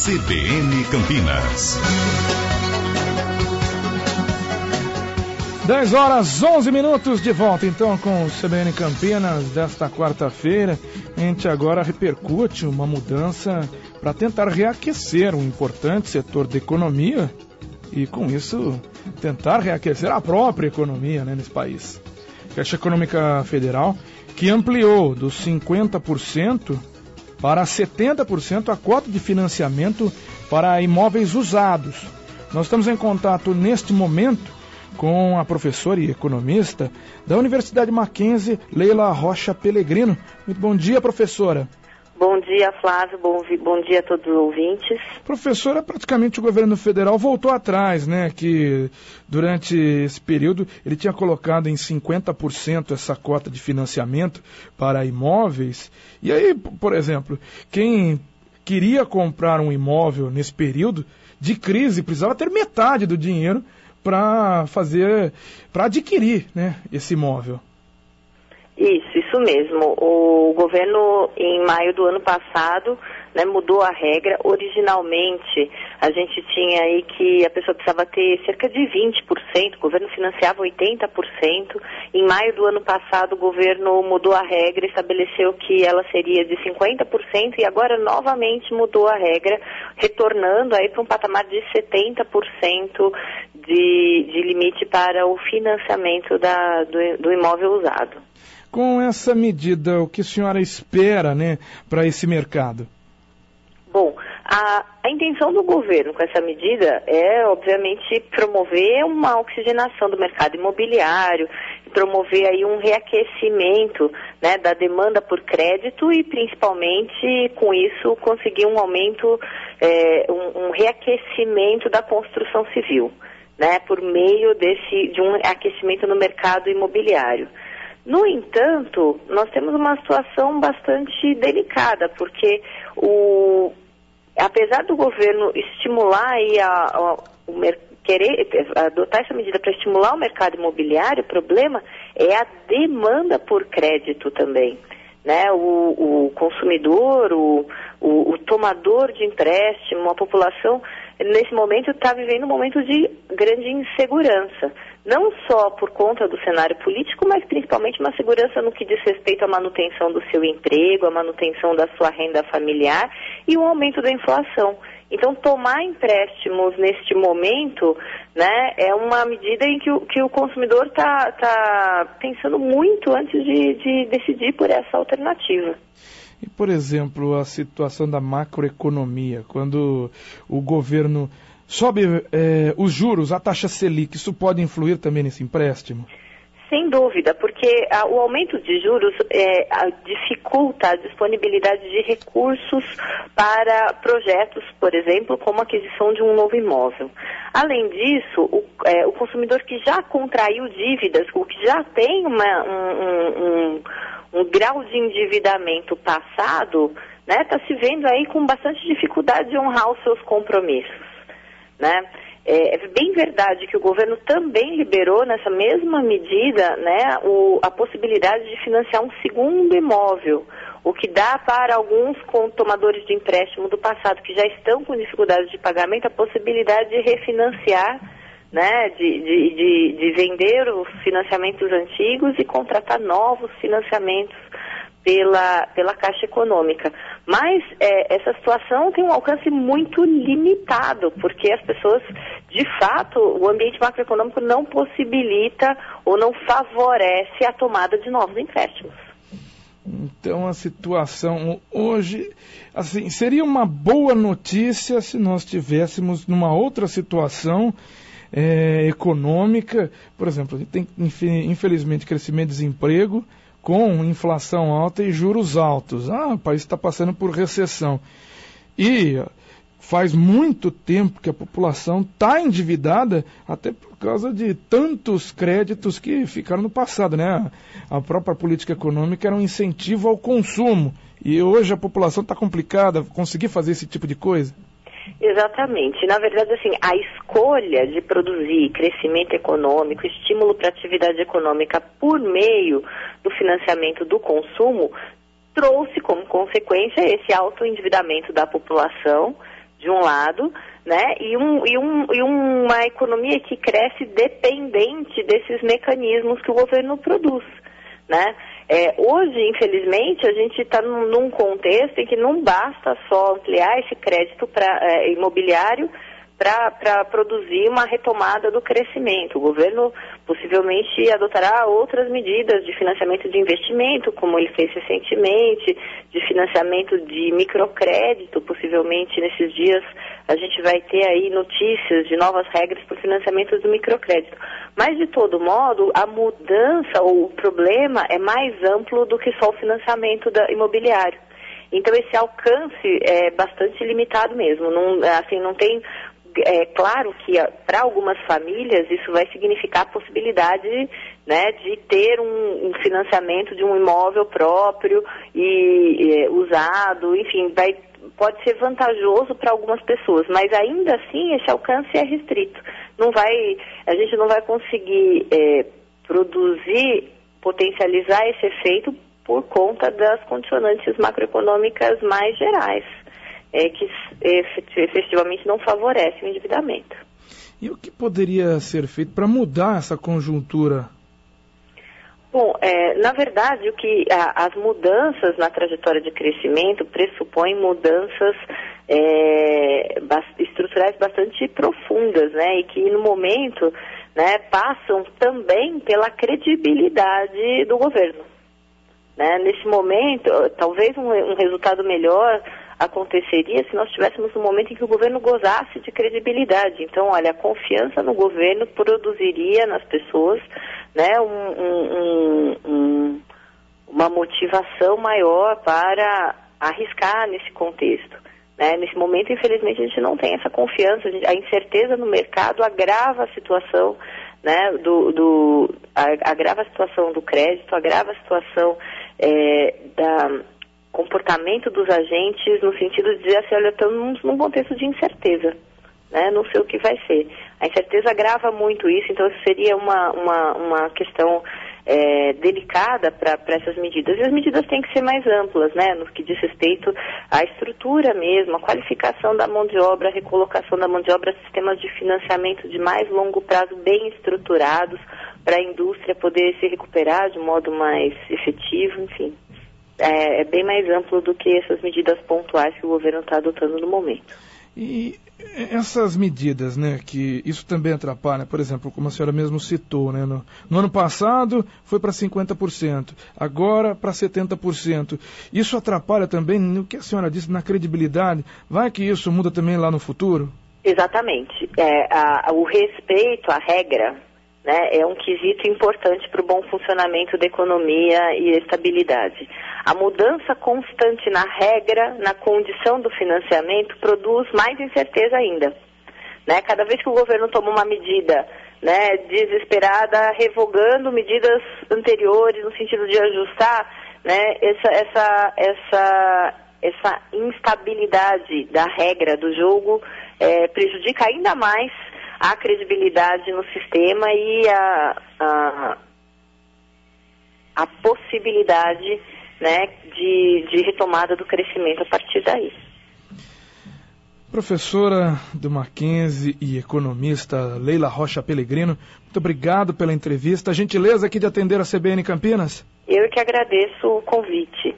CBN Campinas. 10h11 de volta então com o CBN Campinas desta quarta-feira. A gente agora repercute uma mudança para tentar reaquecer um importante setor da economia e com isso tentar reaquecer a própria economia, né, nesse país. A Caixa Econômica Federal que ampliou dos 50% para 70% a cota de financiamento para imóveis usados. Nós estamos em contato neste momento com a professora e economista da Universidade Mackenzie, Leila Rocha Pellegrino. Muito bom dia, professora. Bom dia, Flávio. Bom dia a todos os ouvintes. Professora, praticamente o governo federal voltou atrás, né? Que durante esse período ele tinha colocado em 50% essa cota de financiamento para imóveis. E aí, por exemplo, quem queria comprar um imóvel nesse período de crise precisava ter metade do dinheiro para adquirir, né, esse imóvel. Isso mesmo. O governo, em maio do ano passado, né, mudou a regra. Originalmente, a gente tinha aí que a pessoa precisava ter cerca de 20%, o governo financiava 80%. Em maio do ano passado, o governo mudou a regra, estabeleceu que ela seria de 50% e agora novamente mudou a regra, retornando aí para um patamar de 70% de limite para o financiamento do imóvel usado. Com essa medida, o que a senhora espera, né, para esse mercado? Bom, a intenção do governo com essa medida é, obviamente, promover uma oxigenação do mercado imobiliário, promover aí um reaquecimento, né, da demanda por crédito e, principalmente, com isso, conseguir um aumento, um reaquecimento da construção civil, né, por meio de um aquecimento no mercado imobiliário. No entanto, nós temos uma situação bastante delicada, porque apesar do governo estimular aí querer adotar essa medida para estimular o mercado imobiliário, o problema é a demanda por crédito também, né? O consumidor, o tomador de empréstimo, a população, nesse momento está vivendo um momento de grande insegurança. Não só por conta do cenário político, mas principalmente uma segurança no que diz respeito à manutenção do seu emprego, à manutenção da sua renda familiar e o aumento da inflação. Então, tomar empréstimos neste momento, né, é uma medida em que o consumidor está pensando muito antes de decidir por essa alternativa. E, por exemplo, a situação da macroeconomia, quando o governo sobe os juros, a taxa Selic, isso pode influir também nesse empréstimo? Sem dúvida, porque o aumento de juros dificulta a disponibilidade de recursos para projetos, por exemplo, como a aquisição de um novo imóvel. Além disso, o consumidor que já contraiu dívidas, o que já tem um grau de endividamento passado, né, está se vendo aí com bastante dificuldade de honrar os seus compromissos, né? É bem verdade que o governo também liberou nessa mesma medida, né, a possibilidade de financiar um segundo imóvel, o que dá para alguns tomadores de empréstimo do passado que já estão com dificuldade de pagamento a possibilidade de refinanciar, né, de vender os financiamentos antigos e contratar novos financiamentos pela Caixa Econômica. Mas essa situação tem um alcance muito limitado, porque as pessoas, de fato, o ambiente macroeconômico não possibilita ou não favorece a tomada de novos empréstimos. Então a situação hoje, assim, seria uma boa notícia se nós estivéssemos numa outra situação econômica. Por exemplo, a gente tem, infelizmente, crescimento de desemprego, com inflação alta e juros altos. O país está passando por recessão. E faz muito tempo que a população está endividada, até por causa de tantos créditos que ficaram no passado, né? A própria política econômica era um incentivo ao consumo. E hoje a população está complicada, conseguir fazer esse tipo de coisa? Exatamente. Na verdade, assim, a escolha de produzir crescimento econômico, estímulo para a atividade econômica por meio do financiamento do consumo, trouxe como consequência esse alto endividamento da população, de um lado, né, e uma economia que cresce dependente desses mecanismos que o governo produz, né? Hoje, infelizmente, a gente está num contexto em que não basta só ampliar esse crédito imobiliário para produzir uma retomada do crescimento. O governo possivelmente adotará outras medidas de financiamento de investimento, como ele fez recentemente, de financiamento de microcrédito. Possivelmente nesses dias a gente vai ter aí notícias de novas regras para o financiamento do microcrédito. Mas, de todo modo, a mudança ou o problema é mais amplo do que só o financiamento imobiliário. Então, esse alcance é bastante limitado mesmo. Não tem... É claro que para algumas famílias isso vai significar a possibilidade, né, de ter um financiamento de um imóvel próprio e usado, enfim, pode ser vantajoso para algumas pessoas, mas ainda assim esse alcance é restrito. A gente não vai conseguir potencializar esse efeito por conta das condicionantes macroeconômicas mais gerais, que efetivamente não favorecem o endividamento. E o que poderia ser feito para mudar essa conjuntura? Bom, na verdade, as mudanças na trajetória de crescimento pressupõem mudanças estruturais bastante profundas, né, e que no momento, né, passam também pela credibilidade do governo. Né? Nesse momento, talvez um resultado melhor aconteceria se nós estivéssemos no momento em que o governo gozasse de credibilidade. Então, olha, a confiança no governo produziria nas pessoas, né, uma motivação maior para arriscar nesse contexto. Né? Nesse momento, infelizmente, a gente não tem essa confiança. A incerteza no mercado agrava a situação, né, agrava a situação do crédito, agrava a situação comportamento dos agentes, no sentido de dizer assim, olha, estamos num contexto de incerteza, né? Não sei o que vai ser. A incerteza agrava muito isso, então isso seria uma questão delicada para essas medidas. E as medidas têm que ser mais amplas, né? No que diz respeito à estrutura mesmo, a qualificação da mão de obra, a recolocação da mão de obra, sistemas de financiamento de mais longo prazo bem estruturados para a indústria poder se recuperar de um modo mais efetivo, enfim. É bem mais amplo do que essas medidas pontuais que o governo está adotando no momento. E essas medidas, né, que isso também atrapalha, por exemplo, como a senhora mesmo citou, né, no ano passado foi para 50%, agora para 70%. Isso atrapalha também no que a senhora disse, na credibilidade. Vai que isso muda também lá no futuro? Exatamente. O respeito à regra, né, é um quesito importante para o bom funcionamento da economia e estabilidade. A mudança constante na regra, na condição do financiamento, produz mais incerteza ainda. Né? Cada vez que o governo toma uma medida, né, desesperada, revogando medidas anteriores no sentido de ajustar, né, essa instabilidade da regra do jogo prejudica ainda mais a credibilidade no sistema e a possibilidade, né, de retomada do crescimento a partir daí. Professora do Mackenzie e economista Leila Rocha Pellegrino, muito obrigado pela entrevista. A gentileza aqui de atender a CBN Campinas. Eu que agradeço o convite.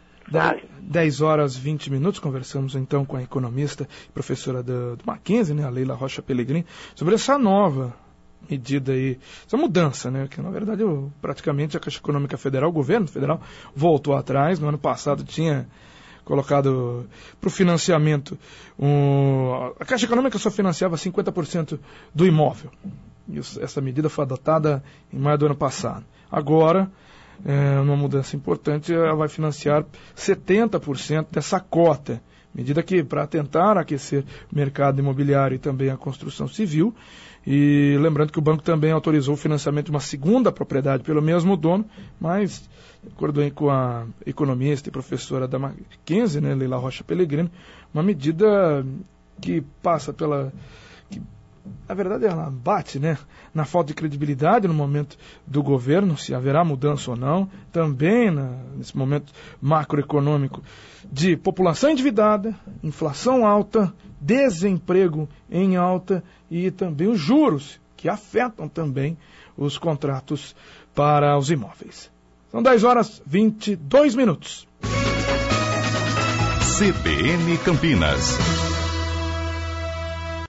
10h20, conversamos então com a economista e professora do Mackenzie, né, a Leila Rocha Pellegrino, sobre essa nova medida aí, essa mudança, né, que na verdade praticamente a Caixa Econômica Federal, o governo federal, voltou atrás. No ano passado tinha colocado para o financiamento, a Caixa Econômica só financiava 50% do imóvel. Essa medida foi adotada em maio do ano passado. Agora, uma mudança importante, ela vai financiar 70% dessa cota, medida que, para tentar aquecer o mercado imobiliário e também a construção civil, e lembrando que o banco também autorizou o financiamento de uma segunda propriedade pelo mesmo dono, mas, de acordo aí com a economista e professora da Mackenzie, né, Leila Rocha Pellegrino, uma medida que passa na verdade, ela bate, né, na falta de credibilidade no momento do governo, se haverá mudança ou não, também nesse momento macroeconômico de população endividada, inflação alta desemprego em alta e também os juros, que afetam também os contratos para os imóveis. São 10h22. CBN Campinas.